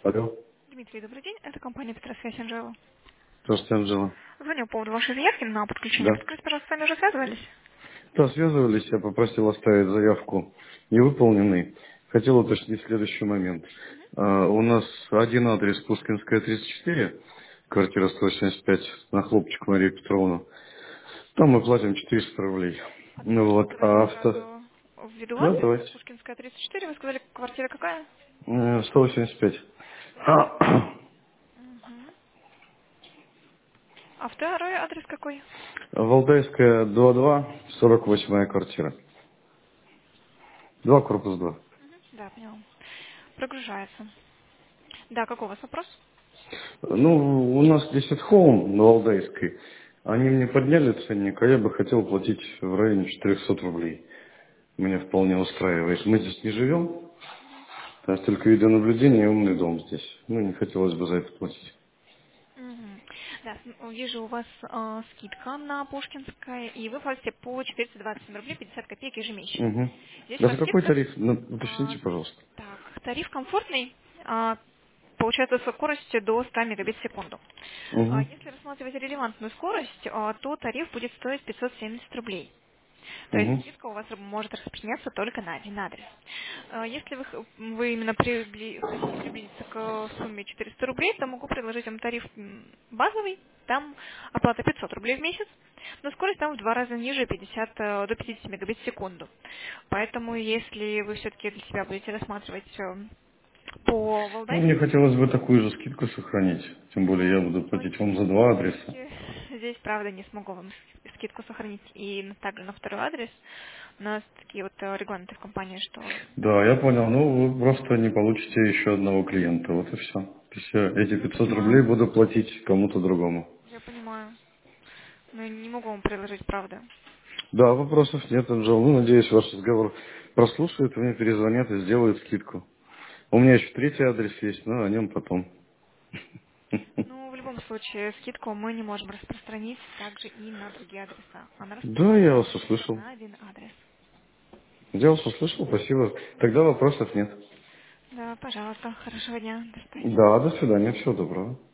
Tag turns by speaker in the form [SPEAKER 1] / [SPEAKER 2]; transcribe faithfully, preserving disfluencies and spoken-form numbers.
[SPEAKER 1] Алло.
[SPEAKER 2] Дмитрий, добрый день. Это компания Петросвязь Анжела.
[SPEAKER 1] Здравствуйте, Анжела.
[SPEAKER 2] Звоню по поводу вашей заявки на подключение.
[SPEAKER 1] Да.
[SPEAKER 2] Подскажите, пожалуйста, с вами уже связывались?
[SPEAKER 1] Да, связывались, я попросил оставить заявку невыполненной. Хотел уточнить следующий момент. А, у нас один адрес Пушкинская, тридцать четыре, квартира сто восемьдесят пять, на Хлопчик Марию Петровну. Там мы платим четыреста рублей.
[SPEAKER 2] А
[SPEAKER 1] Ну вот,
[SPEAKER 2] давайте
[SPEAKER 1] а авто...
[SPEAKER 2] сразу введу
[SPEAKER 1] Да,
[SPEAKER 2] адрес.
[SPEAKER 1] давайте.
[SPEAKER 2] Пушкинская, тридцать четыре. Вы сказали, квартира какая?
[SPEAKER 1] Э, сто восемьдесят пять. А,
[SPEAKER 2] Угу. А второй адрес какой?
[SPEAKER 1] Валдайская, два два, сорок восьмая квартира. Два, корпус два.
[SPEAKER 2] Мгм. Да, поняла. Прогружается. Да, какой у вас вопрос?
[SPEAKER 1] Ну, у нас здесь at home на Валдайской. Они мне подняли ценник, а я бы хотел платить в районе четырехсот рублей. Меня вполне устраивает. Мы здесь не живем, у нас только видеонаблюдение и умный дом здесь. Ну, не хотелось бы за это платить.
[SPEAKER 2] Мгм. Да, с- вижу у вас э, скидка на Пушкинское, и вы платите по четыреста двадцать семь рублей пятьдесят копеек ежемесячно.
[SPEAKER 1] Угу.
[SPEAKER 2] Здесь у
[SPEAKER 1] Даже
[SPEAKER 2] вас
[SPEAKER 1] какой
[SPEAKER 2] скидка.
[SPEAKER 1] тариф? Ну,
[SPEAKER 2] А,
[SPEAKER 1] уточните, пожалуйста.
[SPEAKER 2] так, тариф комфортный, а, получается со скоростью до ста мегабит в секунду. А,
[SPEAKER 1] Угу.
[SPEAKER 2] если рассматривать релевантную скорость, а, то тариф будет стоить пятьсот семьдесят рублей. То есть
[SPEAKER 1] Угу.
[SPEAKER 2] скидка у вас может распространяться только на один адрес. А, Если вы, х- вы именно прибли- хотите приблизиться к сумме четыреста рублей, то могу предложить вам тариф м, базовый, там оплата пятьсот рублей в месяц, но скорость там в два раза ниже, пятьдесят, э, до пятидесяти мегабит в секунду. Поэтому если вы все-таки для себя будете рассматривать э, по
[SPEAKER 1] Ну, мне
[SPEAKER 2] Валдайской,
[SPEAKER 1] хотелось бы такую же скидку сохранить. Тем более я
[SPEAKER 2] ну,
[SPEAKER 1] буду платить вам за два адреса.
[SPEAKER 2] боюсь, здесь, правда, не смогу вам с- скидку сохранить и на- также на второй адрес. У нас такие вот э, регламенты в компании, что...
[SPEAKER 1] Да, я понял. Ну, вы просто не получите еще одного клиента. Вот и все. Все, эти
[SPEAKER 2] Я
[SPEAKER 1] пятьсот рублей
[SPEAKER 2] понимаю,
[SPEAKER 1] буду платить кому-то другому.
[SPEAKER 2] я понимаю. Но не могу вам предложить, правда.
[SPEAKER 1] Да, вопросов нет, Анжел. Ну, надеюсь, ваш разговор прослушают, мне перезвонят и сделают скидку. У меня еще третий адрес есть, но о нем потом.
[SPEAKER 2] Ну, в любом случае, скидку мы не можем распространить также и на другие адреса. Она
[SPEAKER 1] Да, я
[SPEAKER 2] распространяется
[SPEAKER 1] вас
[SPEAKER 2] только
[SPEAKER 1] услышал.
[SPEAKER 2] на один адрес.
[SPEAKER 1] Я вас услышал, спасибо. Тогда вопросов нет.
[SPEAKER 2] Да, пожалуйста. Хорошего дня. До свидания.
[SPEAKER 1] Да, до свидания, всего доброго.